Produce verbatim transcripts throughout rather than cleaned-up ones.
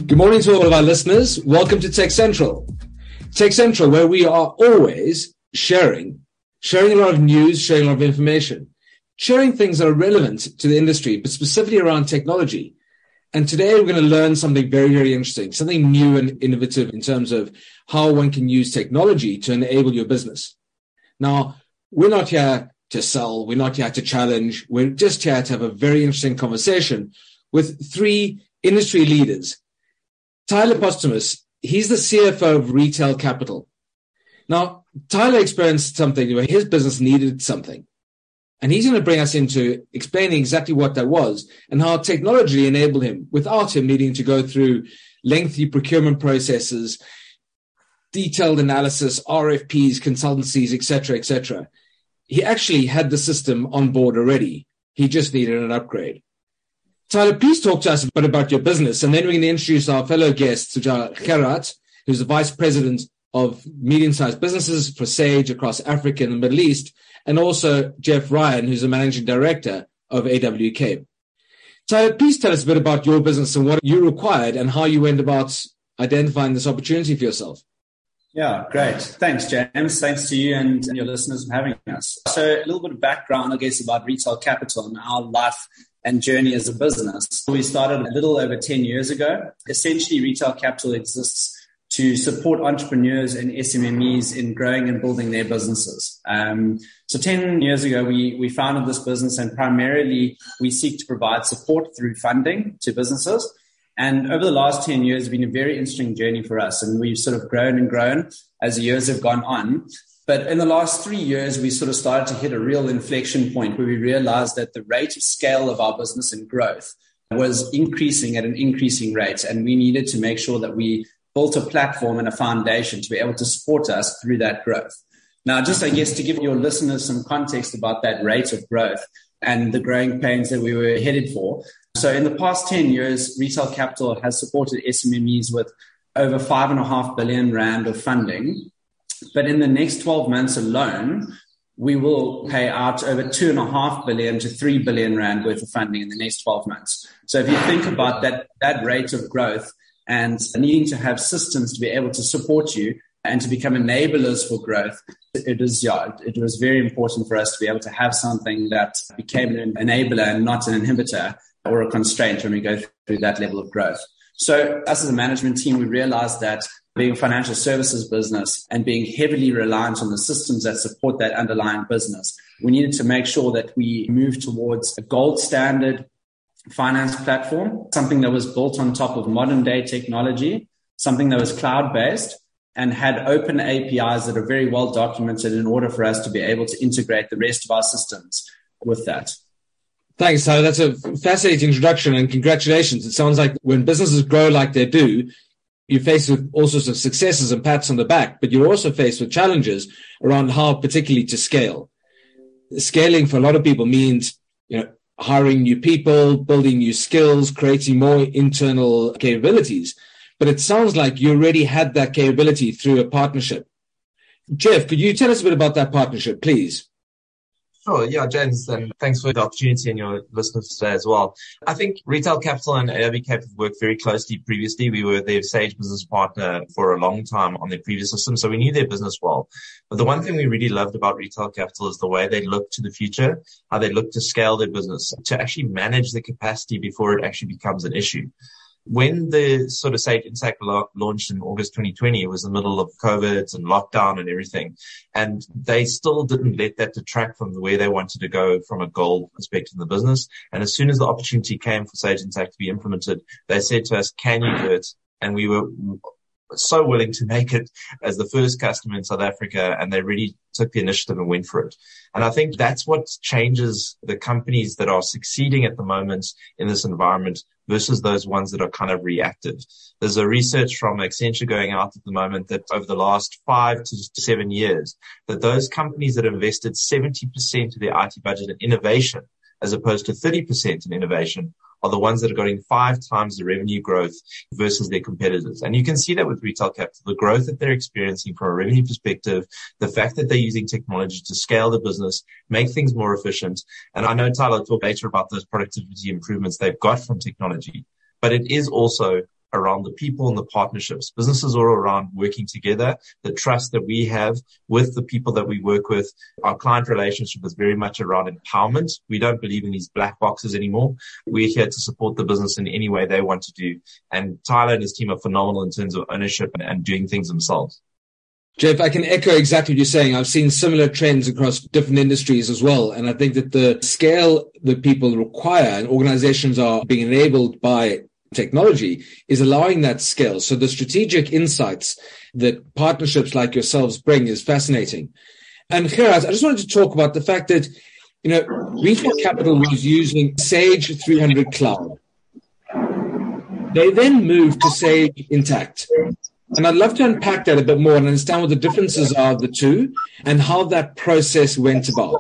Good morning to all of our listeners. Welcome to Tech Central. Tech Central, where we are always sharing, sharing a lot of news, sharing a lot of information, sharing things that are relevant to the industry, but specifically around technology. And today we're going to learn something very, very interesting, something new and innovative in terms of how one can use technology to enable your business. Now, we're not here to sell. We're not here to challenge. We're just here to have a very interesting conversation with three industry leaders. Tyler Postumus, he's the C F O of Retail Capital. Now, Tyler experienced something where his business needed something. And he's going to bring us into explaining exactly what that was and how technology enabled him without him needing to go through lengthy procurement processes, detailed analysis, R F Ps, consultancies, et cetera, et cetera. He actually had the system on board already. He just needed an upgrade. Tyler, please talk to us a bit about your business, and then we're going to introduce our fellow guests, Sujal Gerard, who's the Vice President of Medium-Sized Businesses for Sage across Africa and the Middle East, and also Jeff Ryan, who's the Managing Director of A W K. Tyler, please tell us a bit about your business and what you required and how you went about identifying this opportunity for yourself. Yeah, great. Thanks, James. Thanks to you and your listeners for having us. So a little bit of background, I guess, about Retail Capital and our life and journey as a business. We started a little over ten years ago. Essentially, Retail Capital exists to support entrepreneurs and S M M Es in growing and building their businesses. Um, so ten years ago, we, we founded this business, and primarily we seek to provide support through funding to businesses. And over the last ten years, it's been a very interesting journey for us, and we've sort of grown and grown as the years have gone on. But in the last three years, we sort of started to hit a real inflection point where we realized that the rate of scale of our business and growth was increasing at an increasing rate. And we needed to make sure that we built a platform and a foundation to be able to support us through that growth. Now, just, I guess, to give your listeners some context about that rate of growth and the growing pains that we were headed for. So in the past ten years, Retail Capital has supported S M M Es with over five and a half billion rand of funding. But in the next twelve months alone, we will pay out over two and a half billion to three billion rand worth of funding in the next twelve months. So if you think about that, that rate of growth and needing to have systems to be able to support you and to become enablers for growth, it is, yeah, it was very important for us to be able to have something that became an enabler and not an inhibitor or a constraint when we go through that level of growth. So us as a management team, we realized that being a financial services business and being heavily reliant on the systems that support that underlying business, we needed to make sure that we move towards a gold standard finance platform, something that was built on top of modern day technology, something that was cloud-based and had open A P Is that are very well documented in order for us to be able to integrate the rest of our systems with that. Thanks, Tyler. That's a fascinating introduction, and congratulations. It sounds like when businesses grow like they do, you're faced with all sorts of successes and pats on the back, but you're also faced with challenges around how particularly to scale. Scaling for a lot of people means, you know, hiring new people, building new skills, creating more internal capabilities. But it sounds like you already had that capability through a partnership. Jeff, could you tell us a bit about that partnership, please? Sure. Yeah, James, and thanks for the opportunity and your listeners today as well. I think Retail Capital and A W K have worked very closely previously. We were their Sage business partner for a long time on their previous system, so we knew their business well. But the one thing we really loved about Retail Capital is the way they look to the future, how they look to scale their business, to actually manage the capacity before it actually becomes an issue. When the sort of Sage Intacct launched in August twenty twenty, it was the middle of COVID and lockdown and everything. And they still didn't let that detract from where they wanted to go from a goal perspective in the business. And as soon as the opportunity came for Sage Intacct to be implemented, they said to us, can you do it? And we were so willing to make it as the first customer in South Africa, and they really took the initiative and went for it. And I think that's what changes the companies that are succeeding at the moment in this environment versus those ones that are kind of reactive. There's a research from Accenture going out at the moment that over the last five to seven years, that those companies that have invested seventy percent of their I T budget in innovation, as opposed to thirty percent in innovation, are the ones that are getting five times the revenue growth versus their competitors. And you can see that with Retail Capital, the growth that they're experiencing from a revenue perspective, the fact that they're using technology to scale the business, make things more efficient. And I know Tyler will talk later about those productivity improvements they've got from technology, but it is also around the people and the partnerships. Businesses are around working together, the trust that we have with the people that we work with. Our client relationship is very much around empowerment. We don't believe in these black boxes anymore. We're here to support the business in any way they want to do. And Tyler and his team are phenomenal in terms of ownership and, and doing things themselves. Jeff, I can echo exactly what you're saying. I've seen similar trends across different industries as well. And I think that the scale that people require and organizations are being enabled by technology is allowing that scale. So the strategic insights that partnerships like yourselves bring is fascinating. And Gerard, I just wanted to talk about the fact that, you know, Retail Capital was using Sage three hundred Cloud. They then moved to Sage Intacct. And I'd love to unpack that a bit more and understand what the differences are of the two and how that process went about.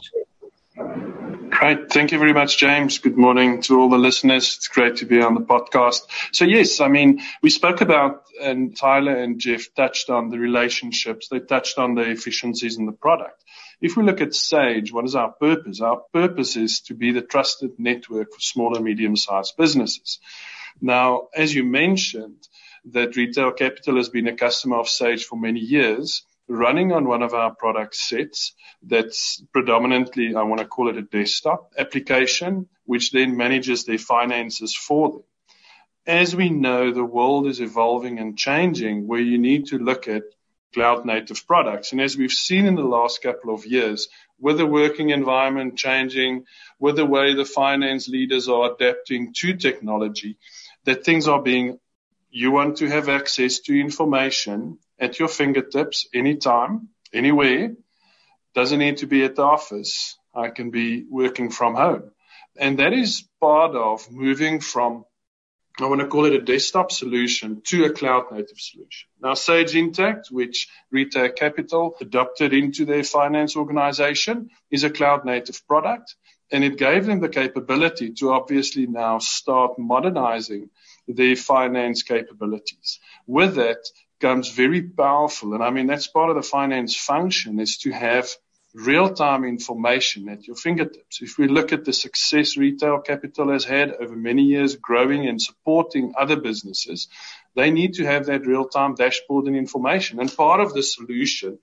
Great. Thank you very much, James. Good morning to all the listeners. It's great to be on the podcast. So, yes, I mean, we spoke about, and Tyler and Jeff touched on the relationships. They touched on the efficiencies in the product. If we look at Sage, what is our purpose? Our purpose is to be the trusted network for small and medium-sized businesses. Now, as you mentioned, that Retail Capital has been a customer of Sage for many years, running on one of our product sets that's predominantly, I want to call it a desktop application, which then manages their finances for them. As we know, the world is evolving and changing where you need to look at cloud-native products. And as we've seen in the last couple of years, with the working environment changing, with the way the finance leaders are adapting to technology, that things are being You want to have access to information at your fingertips anytime, anywhere. Doesn't need to be at the office. I can be working from home. And that is part of moving from, I want to call it a desktop solution, to a cloud-native solution. Now, Sage Intacct, which Retail Capital adopted into their finance organization, is a cloud-native product. And it gave them the capability to obviously now start modernizing their finance capabilities. With that comes very powerful, and I mean, that's part of the finance function, is to have real-time information at your fingertips. If we look at the success Retail Capital has had over many years growing and supporting other businesses, they need to have that real-time dashboard and information. And part of the solution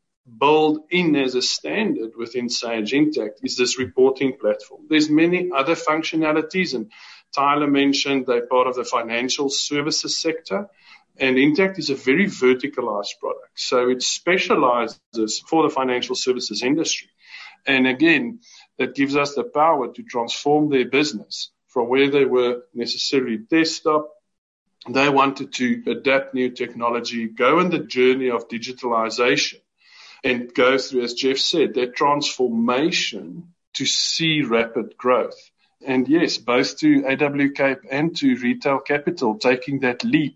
built in as a standard within Sage Intacct is this reporting platform. There's many other functionalities, and Tyler mentioned they're part of the financial services sector, and Intacct is a very verticalized product. So it specializes for the financial services industry. And again, that gives us the power to transform their business from where they were necessarily desktop. They wanted to adapt new technology, go on the journey of digitalization, and go through, as Jeff said, that transformation to see rapid growth. And yes, both to A W Cape and to Retail Capital taking that leap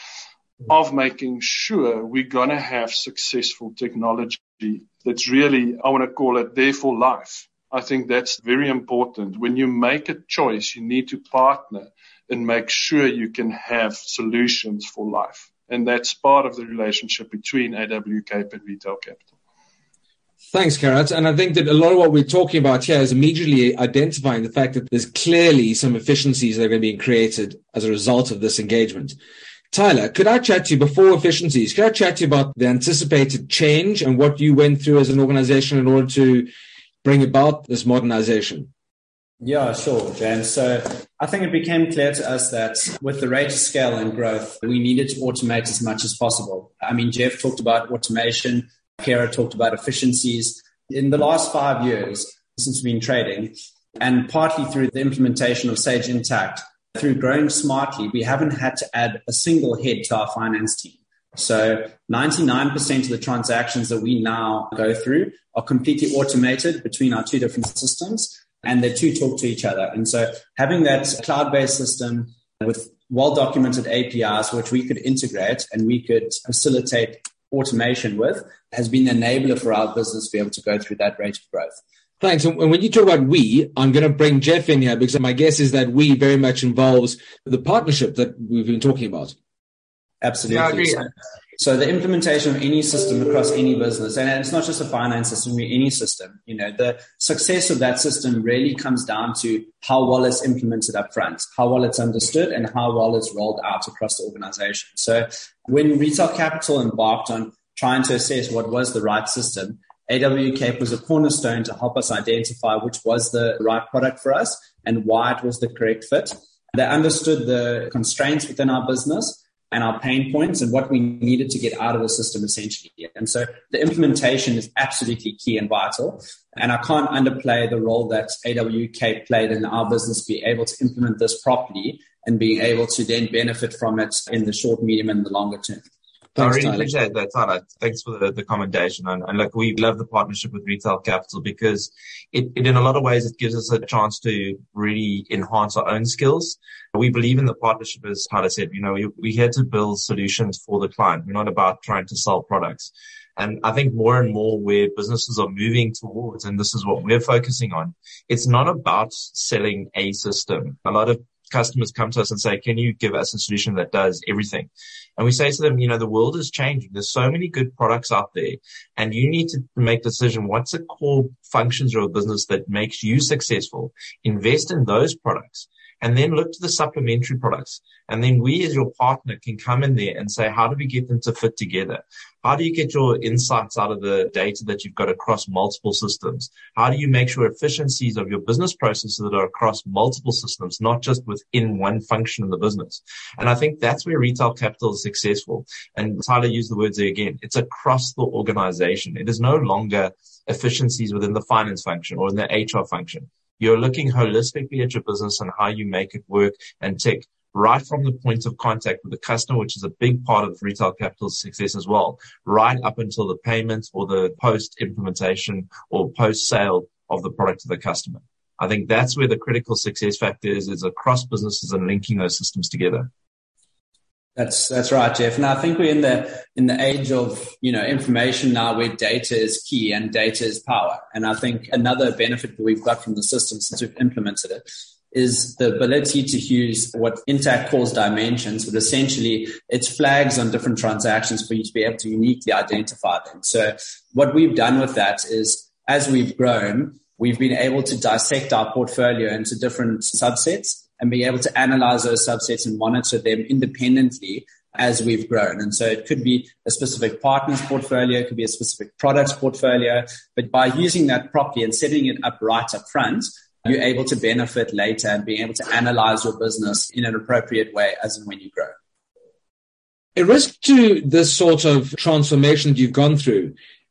of making sure we're going to have successful technology that's really, I want to call it, there for life. I think that's very important. When you make a choice, you need to partner and make sure you can have solutions for life. And that's part of the relationship between A W Cape and Retail Capital. Thanks, Gerard. And I think that a lot of what we're talking about here is immediately identifying the fact that there's clearly some efficiencies that are going to be created as a result of this engagement. Tyler, could I chat to you before efficiencies? Could I chat to you about the anticipated change and what you went through as an organization in order to bring about this modernization? Yeah, sure, James. So I think it became clear to us that with the rate of scale and growth, we needed to automate as much as possible. I mean, Jeff talked about automation. Kara talked about efficiencies. In the last five years, since we've been trading, and partly through the implementation of Sage Intacct, through growing smartly, we haven't had to add a single head to our finance team. So ninety-nine percent of the transactions that we now go through are completely automated between our two different systems, and the two talk to each other. And so having that cloud-based system with well-documented A P Is, which we could integrate and we could facilitate automation with, has been an enabler for our business to be able to go through that rate of growth. Thanks. And when you talk about we, I'm going to bring Jeff in here because my guess is that we very much involves the partnership that we've been talking about. Absolutely. Yeah, I agree. So the implementation of any system across any business, and it's not just a finance system, any system, you know, the success of that system really comes down to how well it's implemented up front, how well it's understood, and how well it's rolled out across the organization. So when Retail Capital embarked on trying to assess what was the right system, A W Cape was a cornerstone to help us identify which was the right product for us and why it was the correct fit. They understood the constraints within our business and our pain points and what we needed to get out of the system essentially. And so the implementation is absolutely key and vital. And I can't underplay the role that A W Cape played in our business, be able to implement this properly and being able to then benefit from it in the short, medium, and the longer term. Thanks, I really Tyler. appreciate that, Tyler. Thanks for the, the commendation. And, and look, we love the partnership with Retail Capital because it, it, in a lot of ways, it gives us a chance to really enhance our own skills. We believe in the partnership, as Tyler said. You know, we, we're here to build solutions for the client. We're not about trying to sell products. And I think more and more where businesses are moving towards, and this is what we're focusing on, it's not about selling a system. A lot of customers come to us and say, can you give us a solution that does everything? And we say to them, you know, the world is changing. There's so many good products out there, and you need to make a decision. What's the core functions of a business that makes you successful? Invest in those products and then look to the supplementary products. And then we as your partner can come in there and say, how do we get them to fit together? How do you get your insights out of the data that you've got across multiple systems? How do you make sure efficiencies of your business processes that are across multiple systems, not just within one function of the business? And I think that's where Retail Capital is successful. And Tyler used the words there again. It's across the organization. It is no longer efficiencies within the finance function or in the H R function. You're looking holistically at your business and how you make it work and tick right from the point of contact with the customer, which is a big part of Retail Capital's success as well, right up until the payment or the post-implementation or post-sale of the product to the customer. I think that's where the critical success factor is, is across businesses and linking those systems together. That's that's right, Jeff. And I think we're in the in the age of, you know, information now where data is key and data is power. And I think another benefit that we've got from the system since we've implemented it is the ability to use what Intact calls dimensions, but essentially it's flags on different transactions for you to be able to uniquely identify them. So what we've done with that is, as we've grown, we've been able to dissect our portfolio into different subsets and be able to analyze those subsets and monitor them independently as we've grown. And so it could be a specific partner's portfolio, it could be a specific product's portfolio, but by using that properly and setting it up right up front, you're able to benefit later and being able to analyze your business in an appropriate way as and when you grow. A risk to this sort of transformation that you've gone through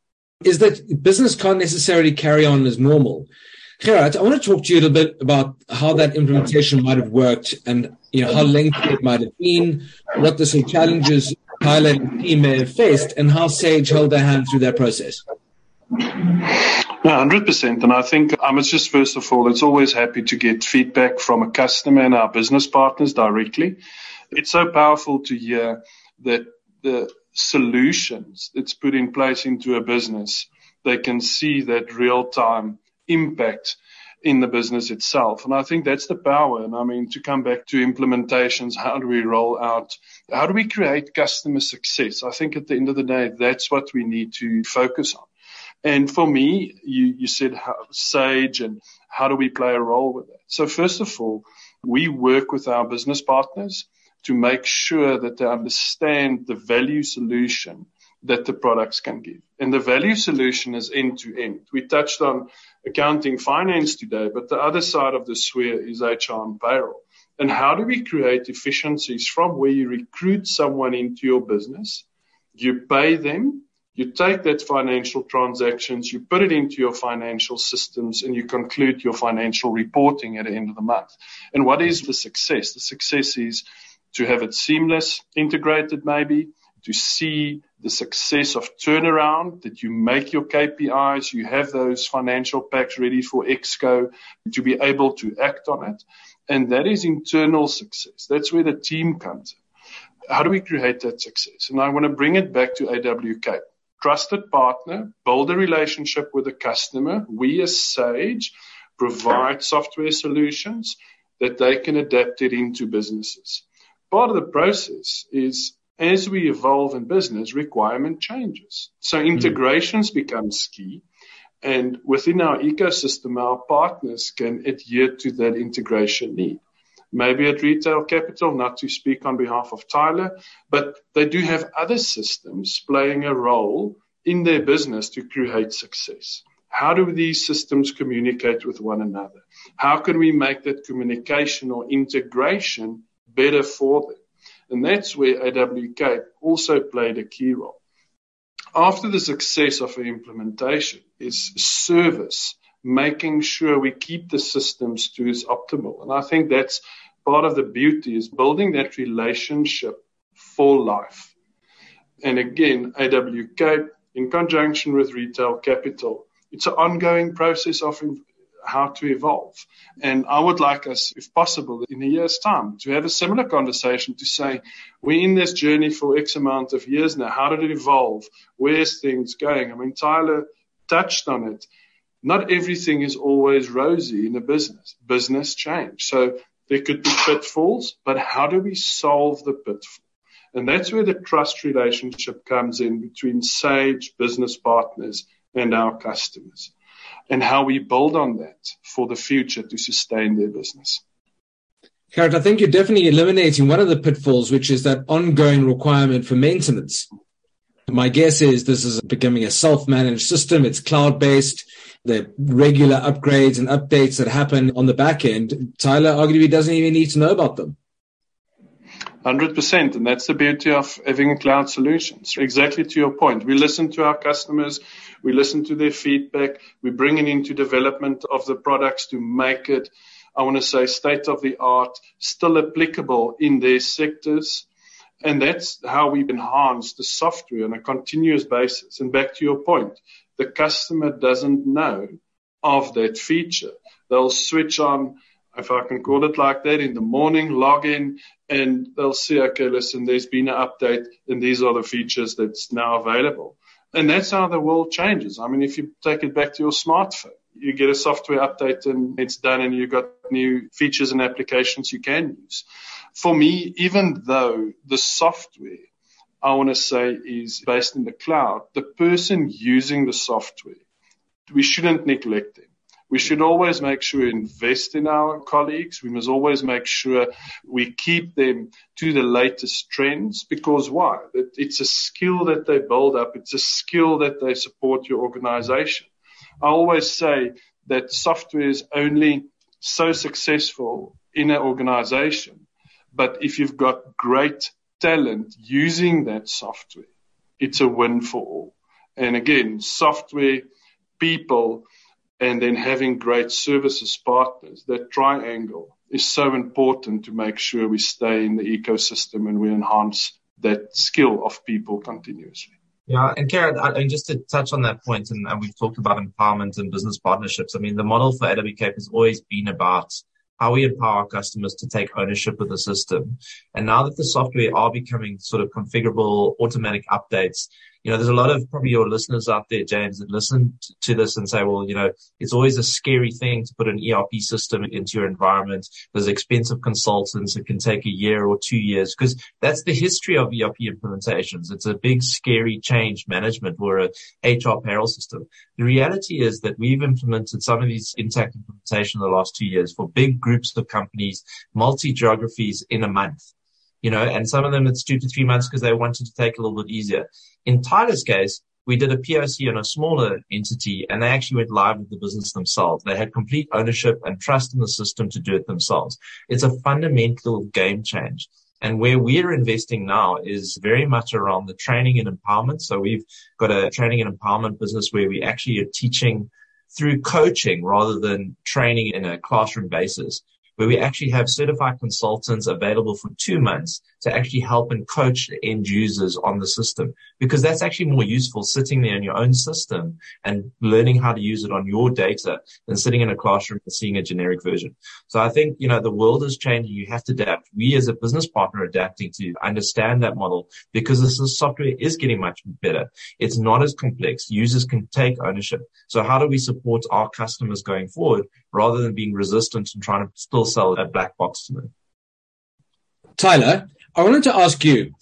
is that business can't necessarily carry on as normal. Gerard, I want to talk to you a little bit about how that implementation might have worked and, you know, how lengthy it might have been, what the sort of challenges Tyler and the team may have faced, and how Sage held their hand through that process. No, one hundred percent. And I think I must just, first of all, it's always happy to get feedback from a customer and our business partners directly. It's so powerful to hear that the solutions that's put in place into a business, they can see that real-time impact in the business itself. And I think that's the power. And I mean, to come back to implementations, how do we roll out? How do we create customer success? I think at the end of the day, that's what we need to focus on. And for me, you, you said how, Sage and how do we play a role with that? So first of all, we work with our business partners to make sure that they understand the value solution that the products can give. And the value solution is end to end. We touched on accounting, finance today, but the other side of the sphere is H R and payroll. And how do we create efficiencies from where you recruit someone into your business, you pay them, you take that financial transactions, you put it into your financial systems, and you conclude your financial reporting at the end of the month. And what is the success? The success is to have it seamless, integrated maybe, to see the success of turnaround, that you make your K P Is, you have those financial packs ready for Exco, to be able to act on it. And that is internal success. That's where the team comes in. How do we create that success? And I want to bring it back to A W Cape. Trusted partner, build a relationship with the customer. We as Sage provide software solutions that they can adapt it into businesses. Part of the process is as we evolve in business, requirement changes. So integrations mm. becomes key. And within our ecosystem, our partners can adhere to that integration need. Maybe at Retail Capital, not to speak on behalf of Tyler, but they do have other systems playing a role in their business to create success. How do these systems communicate with one another? How can we make that communication or integration better for them? And that's where A W K also played a key role. After the success of an implementation is service, making sure we keep the systems to its optimal. And I think that's part of the beauty, is building that relationship for life. And again, A W K, in conjunction with Retail Capital, it's an ongoing process of how to evolve. And I would like us, if possible, in a year's time, to have a similar conversation to say, we're in this journey for X amount of years now. How did it evolve? Where's things going? I mean, Tyler touched on it. Not everything is always rosy in a business. Business change. So there could be pitfalls, but how do we solve the pitfall? And that's where the trust relationship comes in between Sage, business partners, and our customers, and how we build on that for the future to sustain their business. Gerrit, I think you're definitely eliminating one of the pitfalls, which is that ongoing requirement for maintenance. My guess is this is becoming a self-managed system. It's cloud-based. The regular upgrades and updates that happen on the back end, Tyler arguably doesn't even need to know about them. one hundred percent. And that's the beauty of having cloud solutions. Exactly to your point. We listen to our customers. We listen to their feedback. We bring it into development of the products to make it, I want to say, state of the art, still applicable in their sectors. And that's how we enhance the software on a continuous basis. And back to your point, the customer doesn't know of that feature. They'll switch on, if I can call it like that, in the morning, log in, and they'll see, okay, listen, there's been an update, and these are the features that's now available. And that's how the world changes. I mean, if you take it back to your smartphone, you get a software update and it's done, and you've got new features and applications you can use. For me, even though the software, I want to say, is based in the cloud, the person using the software, we shouldn't neglect them. We should always make sure we invest in our colleagues. We must always make sure we keep them to the latest trends, because why? It's a skill that they build up. It's a skill that they support your organization. I always say that software is only so successful in an organization, but if you've got great talent using that software, it's a win for all. And again, software, people, and then having great services partners, that triangle is so important to make sure we stay in the ecosystem and we enhance that skill of people continuously. Yeah, and Gerrit, and just to touch on that point, and, and we've talked about empowerment and business partnerships. I mean, the model for A W K has always been about how we empower our customers to take ownership of the system. And now that the software are becoming sort of configurable, automatic updates, you know, there's a lot of probably your listeners out there, James, that listen to this and say, well, you know, it's always a scary thing to put an E R P system into your environment. There's expensive consultants. It can take a year or two years because that's the history of E R P implementations. It's a big, scary change management or a H R payroll system. The reality is that we've implemented some of these Intacct implementation in the last two years for big groups of companies, multi-geographies in a month. You know, and some of them it's two to three months because they wanted to take a little bit easier. In Tyler's case, we did a P O C on a smaller entity and they actually went live with the business themselves. They had complete ownership and trust in the system to do it themselves. It's a fundamental game change. And where we're investing now is very much around the training and empowerment. So we've got a training and empowerment business where we actually are teaching through coaching rather than training in a classroom basis, where we actually have certified consultants available for two months to actually help and coach the end users on the system, because that's actually more useful sitting there in your own system and learning how to use it on your data than sitting in a classroom and seeing a generic version. So I think, you know, the world is changing. You have to adapt. We as a business partner are adapting to understand that model because this software is getting much better. It's not as complex. Users can take ownership. So how do we support our customers going forward rather than being resistant and trying to still sell a black box to them? Tyler, I wanted to ask you,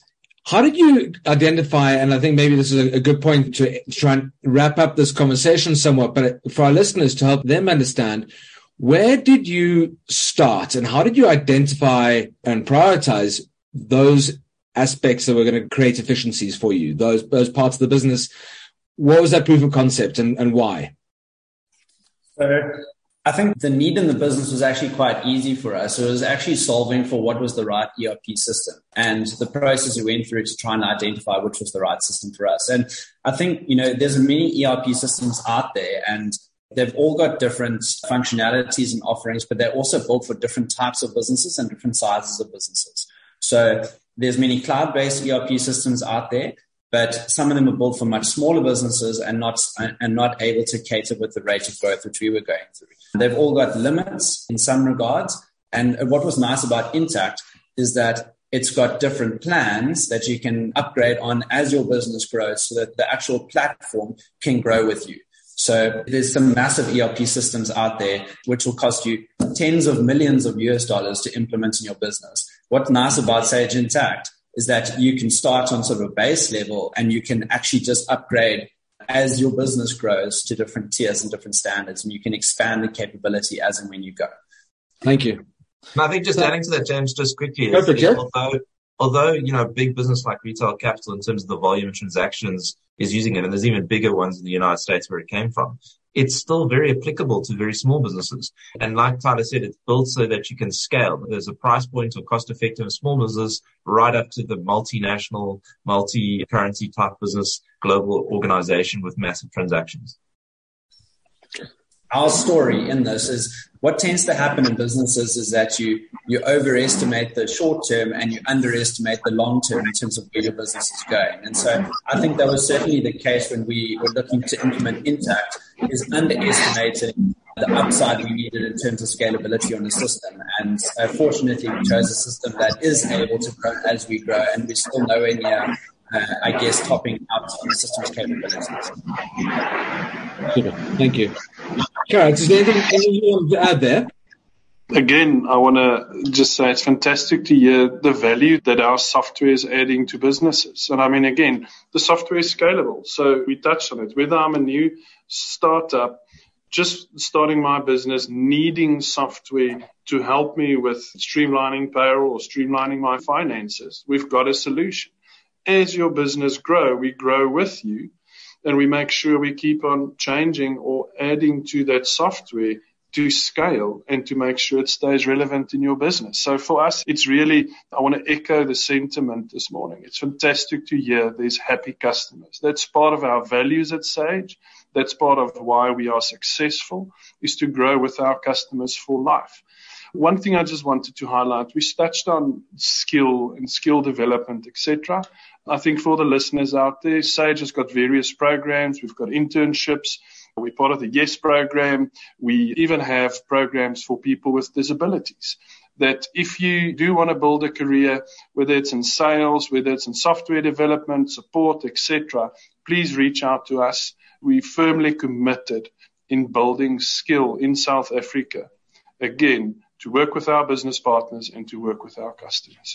How did you identify, and I think maybe this is a, a good point to try and wrap up this conversation somewhat, but for our listeners to help them understand, where did you start and how did you identify and prioritize those aspects that were going to create efficiencies for you, those, those parts of the business? What was that proof of concept and, and why? So I think the need in the business was actually quite easy for us. It was actually solving for what was the right E R P system and the process we went through to try and identify which was the right system for us. And I think, you know, there's many E R P systems out there and they've all got different functionalities and offerings, but they're also built for different types of businesses and different sizes of businesses. So there's many cloud-based E R P systems out there, but some of them are built for much smaller businesses and not and not able to cater with the rate of growth which we were going through. They've all got limits in some regards. And what was nice about Intacct is that it's got different plans that you can upgrade on as your business grows so that the actual platform can grow with you. So there's some massive E R P systems out there which will cost you tens of millions of U S dollars to implement in your business. What's nice about Sage Intacct is that you can start on sort of a base level and you can actually just upgrade as your business grows to different tiers and different standards, and you can expand the capability as and when you go. Thank you. And I think just adding to that, James, just quickly, is, Perfect, yeah. although, although, you know, a big business like Retail Capital in terms of the volume of transactions is using it, and there's even bigger ones in the United States where it came from, it's still very applicable to very small businesses. And like Tyler said, it's built so that you can scale. There's a price point or cost-effective small business right up to the multinational, multi-currency type business, global organization with massive transactions. Our story in this is what tends to happen in businesses is that you, you overestimate the short term and you underestimate the long term in terms of where your business is going. And so I think that was certainly the case when we were looking to implement Intacct, is underestimating the upside we needed in terms of scalability on the system. And uh, fortunately, we chose a system that is able to grow as we grow, and we're still nowhere near, uh, I guess, topping out on the system's capabilities. Super. Thank you. Kara, is there anything, anything you want to add there? Again, I want to just say it's fantastic to hear the value that our software is adding to businesses. And I mean, again, the software is scalable. So we touched on it. Whether I'm a new startup, just starting my business, needing software to help me with streamlining payroll or streamlining my finances, we've got a solution. As your business grow, we grow with you, and we make sure we keep on changing or adding to that software to scale and to make sure it stays relevant in your business. So for us, it's really, I want to echo the sentiment this morning. It's fantastic to hear there's happy customers. That's part of our values at Sage. That's part of why we are successful, is to grow with our customers for life. One thing I just wanted to highlight, we touched on skill and skill development, et cetera. I think for the listeners out there, Sage has got various programs. We've got internships. We're part of the YES program. We even have programs for people with disabilities. That if you do want to build a career, whether it's in sales, whether it's in software development, support, et cetera, please reach out to us. We're firmly committed in building skill in South Africa. Again, to work with our business partners and to work with our customers.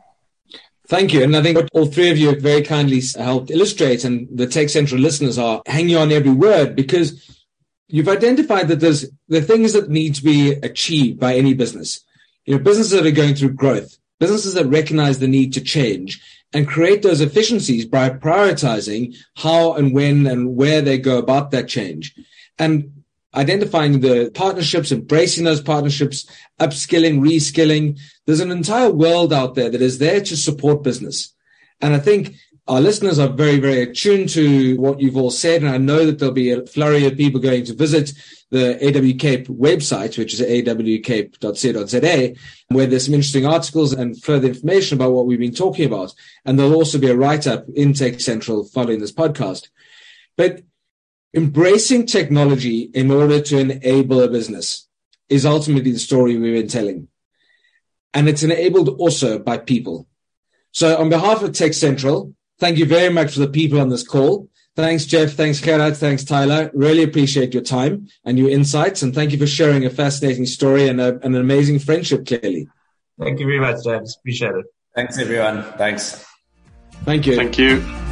Thank you. And I think what all three of you have very kindly helped illustrate, and the Tech Central listeners are hanging on every word, because you've identified that there's the things that need to be achieved by any business. You know, businesses that are going through growth, businesses that recognize the need to change and create those efficiencies by prioritizing how and when and where they go about that change. And identifying the partnerships, embracing those partnerships, upskilling, reskilling. There's an entire world out there that is there to support business. And I think our listeners are very, very attuned to what you've all said. And I know that there'll be a flurry of people going to visit the A W Cape website, which is a w cape dot co dot z a, where there's some interesting articles and further information about what we've been talking about. And there'll also be a write-up in Tech Central following this podcast. But embracing technology in order to enable a business is ultimately the story we've been telling. And it's enabled also by people. So on behalf of Tech Central, thank you very much for the people on this call. Thanks, Jeff. Thanks, Gerard. Thanks, Tyler. Really appreciate your time and your insights. And thank you for sharing a fascinating story and, a, and an amazing friendship, clearly. Thank you very much, James. Appreciate it. Thanks, everyone. Thanks. Thank you. Thank you.